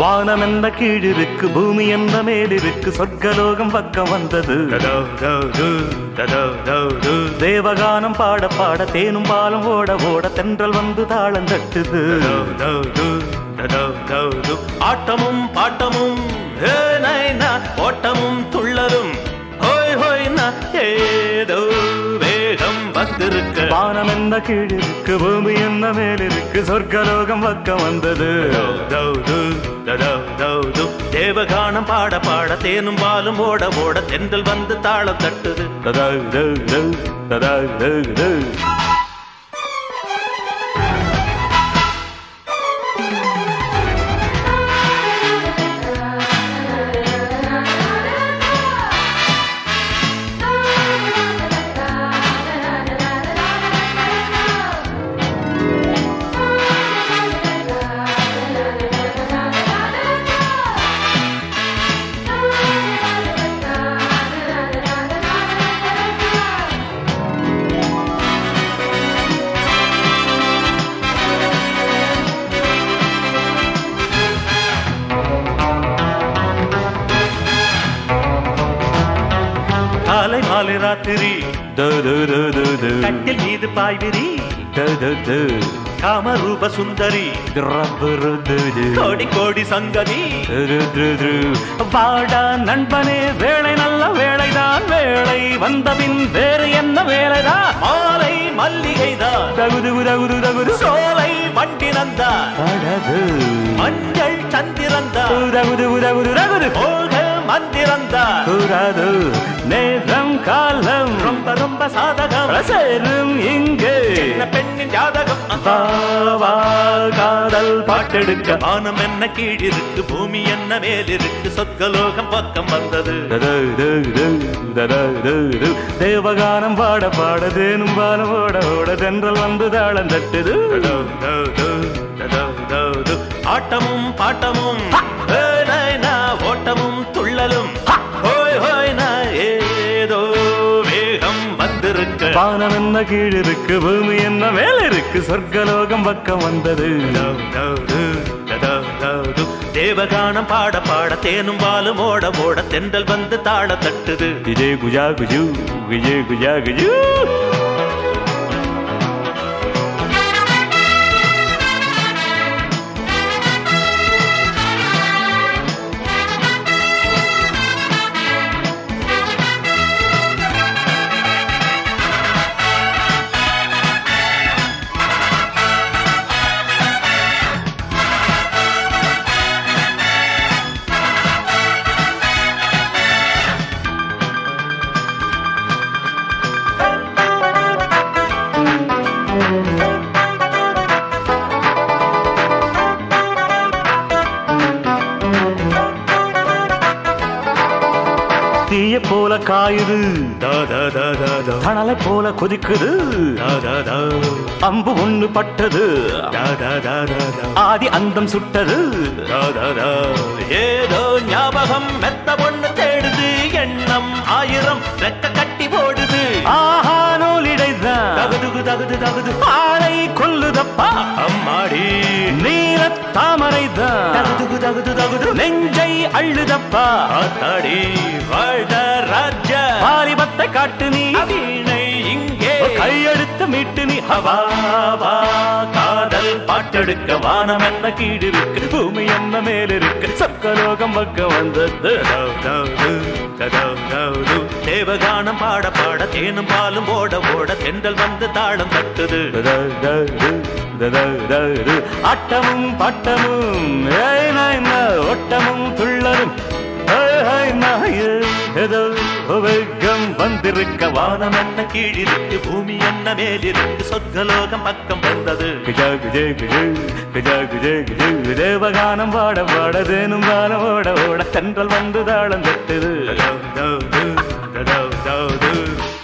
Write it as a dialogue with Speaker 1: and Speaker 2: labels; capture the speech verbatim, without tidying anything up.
Speaker 1: வானம் என்ன கீழிருக்கு, பூமி என்ன மேலிருக்கு, சொர்க்கலோகம் பக்கம் வந்தது. தேவகானம் பாட பாட தேனும் பாலும் ஓட ஓட தென்றல் வந்து தாளம் தட்டுது.
Speaker 2: ஆட்டமும் பாட்டமும் ஓட்டமும் துள்ளலும் ஏதோ வேகம் வந்திருக்கு.
Speaker 1: வானம் என்ன கீழிருக்கு, பூமி என்ன மேலிருக்கு, சொர்க்கலோகம் பக்கம் வந்தது.
Speaker 2: தேவகானம் பாட பாட தேனும் பாலும் ஓட ஓட தென்றல் வந்து தாளம் தட்டுது. காலை மாலை ராத்திரி கட்டில் மீது பாய்விரி, காமரூப சுந்தரி கோடி கோடி சங்கதி.
Speaker 1: வாடா நண்பனே, வேலை நல்ல வேலைதான், வேலை வந்தபின் வேறு என்ன வேலைதான்.
Speaker 2: மாலை மல்லிகைதான்,
Speaker 1: தகுது தகுது தகுது
Speaker 2: சோலை வண்டினந்தான், மஞ்சள் சந்திரந்தான்,
Speaker 1: தகுது தகுது தகுது
Speaker 2: மோக மந்திரந்தான்.
Speaker 1: கூறாது நேரம் காலம்
Speaker 2: ரொம்ப ரொம்ப சாதகம்
Speaker 1: சேரும் இங்கே
Speaker 2: பெண்ணின் ஜாதகம்.
Speaker 1: காதல் பாட்டெடுக்க
Speaker 2: வானம் என்ன கீழிருக்கு, பூமி என்ன மேலிருக்கு, சொர்க்கலோகம் பக்கம் வந்தது.
Speaker 1: தேவகானம் பாட பாட தேனும் பாலம் ஓட ஓட தென்றல் வந்து தாளம் தட்டுது.
Speaker 2: ஆட்டமும் பாட்டமும் ஓட்டமும் துள்ளலும் ஏதோ வேகம் வந்திருக்கு.
Speaker 1: வானம் என்ன கீழிருக்கு, பூமி என்ன மேல இருக்கு, சொர்க்கலோகம் பக்கம் வந்தது.
Speaker 2: தேவகானம் பாட பாட தேனும் பாலும் ஓட ஓட தென்றல் வந்து தாள தட்டுது.
Speaker 1: விஜய் குஜா குஜு, விஜய் குஜா குஜு. தீய போல காயுது, தணலை போல கொதிக்குது, அம்பு ஒண்ணு பட்டது, ஆதி அந்தம் சுட்டது.
Speaker 2: ஏதோ ஞாபகம் மெத்த பொண்ணு தேடுது, எண்ணம் ஆயிரம் ரெக்க கட்டி போடுது.
Speaker 1: ஆஹா நூலிடைதான்
Speaker 2: தகுது தகுது தகுது
Speaker 1: ஆளை கொல்லுதப்பா
Speaker 2: அம்மாடி.
Speaker 1: நீல தாமரைதான்
Speaker 2: தகுது தகுது தகுது
Speaker 1: நெஞ்சை அள்ளுதப்பா.
Speaker 2: ஆத்தாடி வாழ்த ராஜ
Speaker 1: வாலிபத்தை காட்டு நீ,
Speaker 2: வீணை இங்கே
Speaker 1: கையெடுத்து மீட்டு நீ.
Speaker 2: ஹவாவா காதல் பாட்டெடுக்க
Speaker 1: வானம் என்ன கீழிருக்கு, பூமி என்ன மேலிருக்கு, சொர்க்கலோகம் பக்கம் வந்தது.
Speaker 2: தேவகானம் பாட பாட தேனும் பாலும் ஓட ஓட தென்றல் வந்து தாளம் தட்டுது.
Speaker 1: ஆட்டமும் பாட்டமும் ஓட்டமும் துள்ளலும் ஏதோ வேகம் வந்திருக்க.
Speaker 2: வானம் என்ன கீழிருக்கு, பூமி என்ன மேலிருக்கு, சொர்க்கலோகம் பக்கம் வந்தது.
Speaker 1: தேவகானம் பாட பாட தேனும் பாலம் ஓட ஓட தென்றல் வந்து தாளம் தட்டுது.